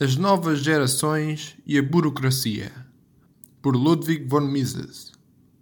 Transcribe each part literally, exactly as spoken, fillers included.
As novas gerações e a burocracia, por Ludwig von Mises.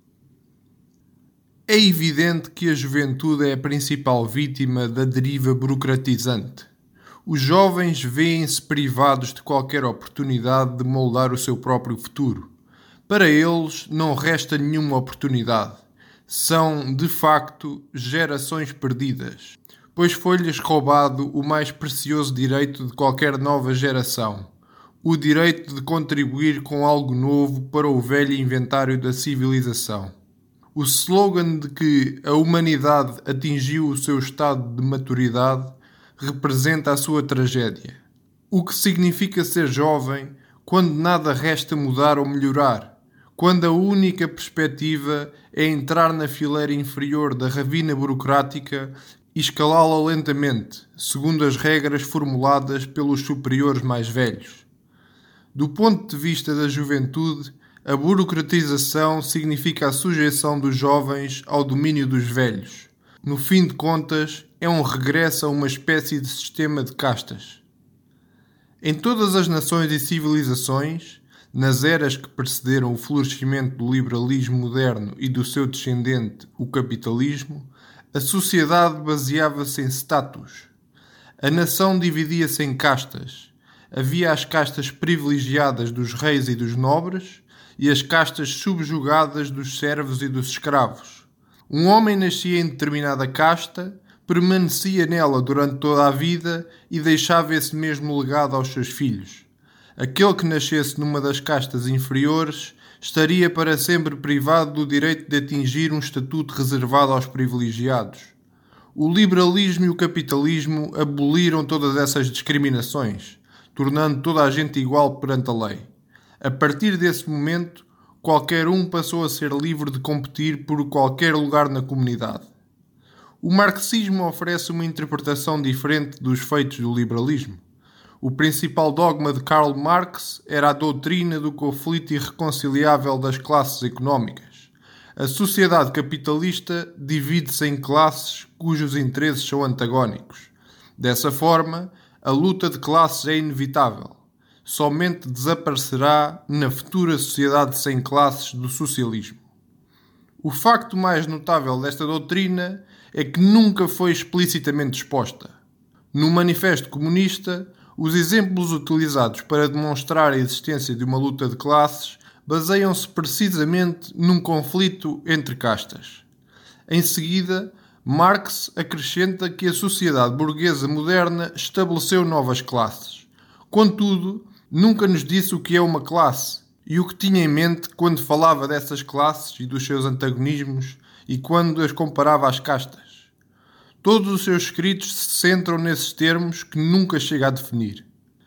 É evidente que a juventude é a principal vítima da deriva burocratizante. Os jovens veem-se privados de qualquer oportunidade de moldar o seu próprio futuro. Para eles não resta nenhuma oportunidade. São, de facto, gerações perdidas, pois foi-lhes roubado o mais precioso direito de qualquer nova geração, o direito de contribuir com algo novo para o velho inventário da civilização. O slogan de que a humanidade atingiu o seu estado de maturidade representa a sua tragédia. O que significa ser jovem quando nada resta mudar ou melhorar, quando a única perspectiva é entrar na fileira inferior da ravina burocrática e escalá-la lentamente, segundo as regras formuladas pelos superiores mais velhos. Do ponto de vista da juventude, a burocratização significa a sujeição dos jovens ao domínio dos velhos. No fim de contas, é um regresso a uma espécie de sistema de castas. Em todas as nações e civilizações, nas eras que precederam o florescimento do liberalismo moderno e do seu descendente, o capitalismo, a sociedade baseava-se em status. A nação dividia-se em castas. Havia as castas privilegiadas dos reis e dos nobres e as castas subjugadas dos servos e dos escravos. Um homem nascia em determinada casta, permanecia nela durante toda a vida e deixava esse mesmo legado aos seus filhos. Aquele que nascesse numa das castas inferiores estaria para sempre privado do direito de atingir um estatuto reservado aos privilegiados. O liberalismo e o capitalismo aboliram todas essas discriminações, tornando toda a gente igual perante a lei. A partir desse momento, qualquer um passou a ser livre de competir por qualquer lugar na comunidade. O marxismo oferece uma interpretação diferente dos feitos do liberalismo. O principal dogma de Karl Marx era a doutrina do conflito irreconciliável das classes económicas. A sociedade capitalista divide-se em classes cujos interesses são antagónicos. Dessa forma, a luta de classes é inevitável. Somente desaparecerá na futura sociedade sem classes do socialismo. O facto mais notável desta doutrina é que nunca foi explicitamente exposta. No Manifesto Comunista, os exemplos utilizados para demonstrar a existência de uma luta de classes baseiam-se precisamente num conflito entre castas. Em seguida, Marx acrescenta que a sociedade burguesa moderna estabeleceu novas classes. Contudo, nunca nos disse o que é uma classe e o que tinha em mente quando falava dessas classes e dos seus antagonismos e quando as comparava às castas. Todos os seus escritos se centram nesses termos que nunca chega a definir.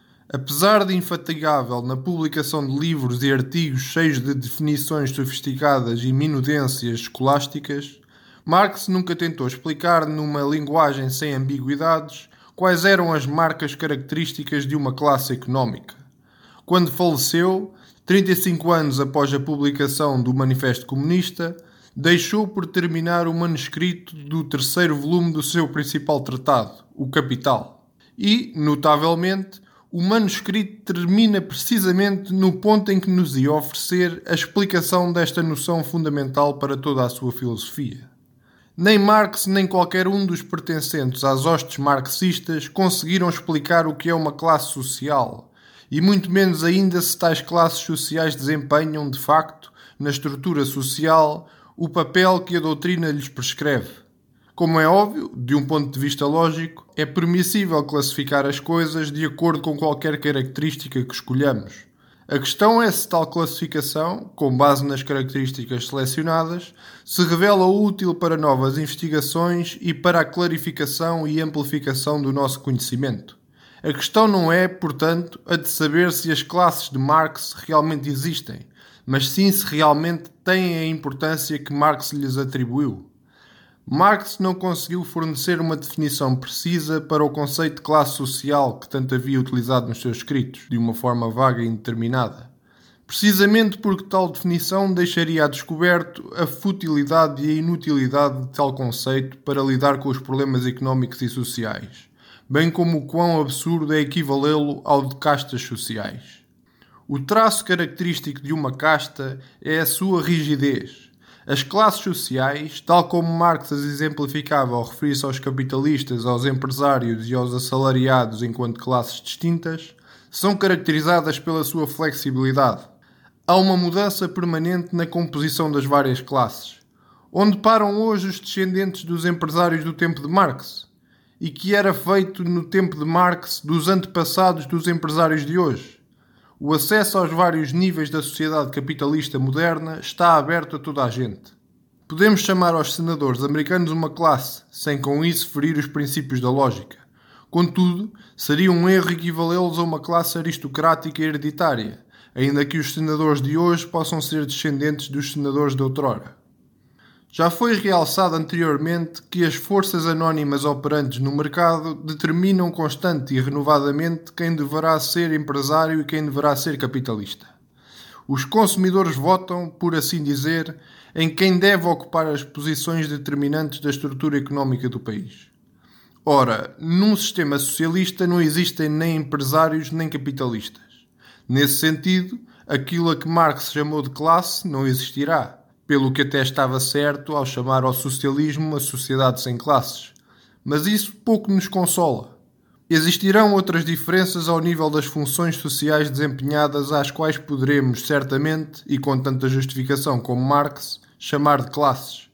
Apesar de infatigável na publicação de livros e artigos cheios de definições sofisticadas e minudências escolásticas, Marx nunca tentou explicar numa linguagem sem ambiguidades quais eram as marcas características de uma classe económica. Quando faleceu, trinta e cinco anos após a publicação do Manifesto Comunista, deixou por terminar o manuscrito do terceiro volume do seu principal tratado, o Capital. E, notavelmente, o manuscrito termina precisamente no ponto em que nos ia oferecer a explicação desta noção fundamental para toda a sua filosofia. Nem Marx nem qualquer um dos pertencentes às hostes marxistas conseguiram explicar o que é uma classe social, e muito menos ainda se tais classes sociais desempenham, de facto, na estrutura social, o papel que a doutrina lhes prescreve. Como é óbvio, de um ponto de vista lógico, é permissível classificar as coisas de acordo com qualquer característica que escolhamos. A questão é se tal classificação, com base nas características selecionadas, se revela útil para novas investigações e para a clarificação e amplificação do nosso conhecimento. A questão não é, portanto, a de saber se as classes de Marx realmente existem, mas sim se realmente têm a importância que Marx lhes atribuiu. Marx não conseguiu fornecer uma definição precisa para o conceito de classe social que tanto havia utilizado nos seus escritos, de uma forma vaga e indeterminada. Precisamente porque tal definição deixaria a descoberto a futilidade e a inutilidade de tal conceito para lidar com os problemas económicos e sociais, bem como o quão absurdo é equivalê-lo ao de castas sociais. O traço característico de uma casta é a sua rigidez. As classes sociais, tal como Marx as exemplificava ao referir-se aos capitalistas, aos empresários e aos assalariados enquanto classes distintas, são caracterizadas pela sua flexibilidade. Há uma mudança permanente na composição das várias classes. Onde param hoje os descendentes dos empresários do tempo de Marx? E que era feito no tempo de Marx dos antepassados dos empresários de hoje? O acesso aos vários níveis da sociedade capitalista moderna está aberto a toda a gente. Podemos chamar aos senadores americanos uma classe, sem com isso ferir os princípios da lógica. Contudo, seria um erro equivalê-los a uma classe aristocrática e hereditária, ainda que os senadores de hoje possam ser descendentes dos senadores de outrora. Já foi realçado anteriormente que as forças anónimas operantes no mercado determinam constante e renovadamente quem deverá ser empresário e quem deverá ser capitalista. Os consumidores votam, por assim dizer, em quem deve ocupar as posições determinantes da estrutura económica do país. Ora, num sistema socialista não existem nem empresários nem capitalistas. Nesse sentido, aquilo a que Marx chamou de classe não existirá. Pelo que até estava certo ao chamar ao socialismo uma sociedade sem classes. Mas isso pouco nos consola. Existirão outras diferenças ao nível das funções sociais desempenhadas às quais poderemos, certamente, e com tanta justificação como Marx, chamar de classes.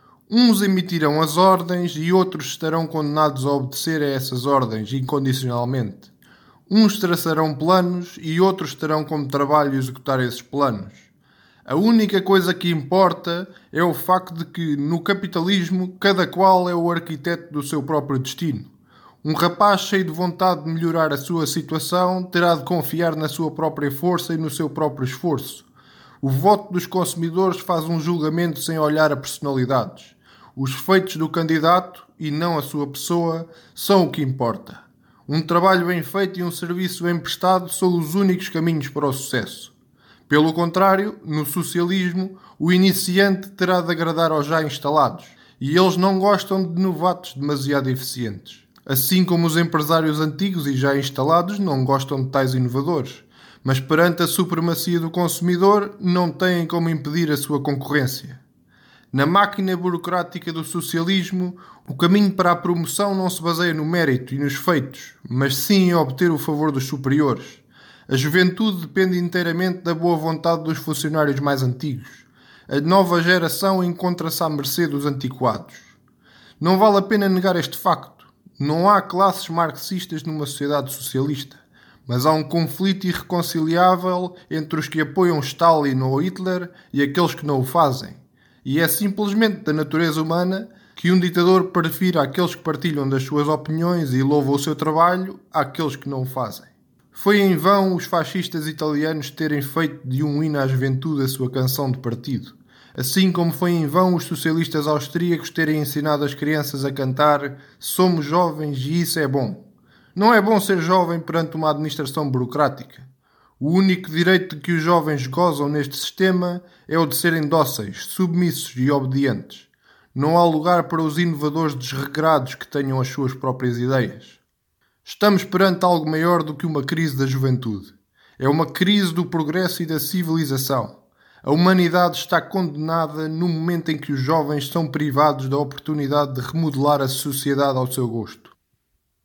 Uns emitirão as ordens e outros estarão condenados a obedecer a essas ordens incondicionalmente. Uns traçarão planos e outros terão como trabalho executar esses planos. A única coisa que importa é o facto de que, no capitalismo, cada qual é o arquiteto do seu próprio destino. Um rapaz cheio de vontade de melhorar a sua situação terá de confiar na sua própria força e no seu próprio esforço. O voto dos consumidores faz um julgamento sem olhar a personalidades. Os feitos do candidato, e não a sua pessoa, são o que importa. Um trabalho bem feito e um serviço bem prestado são os únicos caminhos para o sucesso. Pelo contrário, no socialismo, o iniciante terá de agradar aos já instalados, e eles não gostam de novatos demasiado eficientes. Assim como os empresários antigos e já instalados não gostam de tais inovadores, mas perante a supremacia do consumidor não têm como impedir a sua concorrência. Na máquina burocrática do socialismo, o caminho para a promoção não se baseia no mérito e nos feitos, mas sim em obter o favor dos superiores. A juventude depende inteiramente da boa vontade dos funcionários mais antigos. A nova geração encontra-se à mercê dos antiquados. Não vale a pena negar este facto. Não há classes marxistas numa sociedade socialista, mas há um conflito irreconciliável entre os que apoiam Stalin ou Hitler e aqueles que não o fazem. E é simplesmente da natureza humana que um ditador prefira aqueles que partilham das suas opiniões e louvam o seu trabalho àqueles que não o fazem. Foi em vão os fascistas italianos terem feito de um hino à juventude a sua canção de partido, assim como foi em vão os socialistas austríacos terem ensinado as crianças a cantar "Somos jovens e isso é bom". Não é bom ser jovem perante uma administração burocrática. O único direito de que os jovens gozam neste sistema é o de serem dóceis, submissos e obedientes. Não há lugar para os inovadores desregrados que tenham as suas próprias ideias. Estamos perante algo maior do que uma crise da juventude. É uma crise do progresso e da civilização. A humanidade está condenada no momento em que os jovens são privados da oportunidade de remodelar a sociedade ao seu gosto.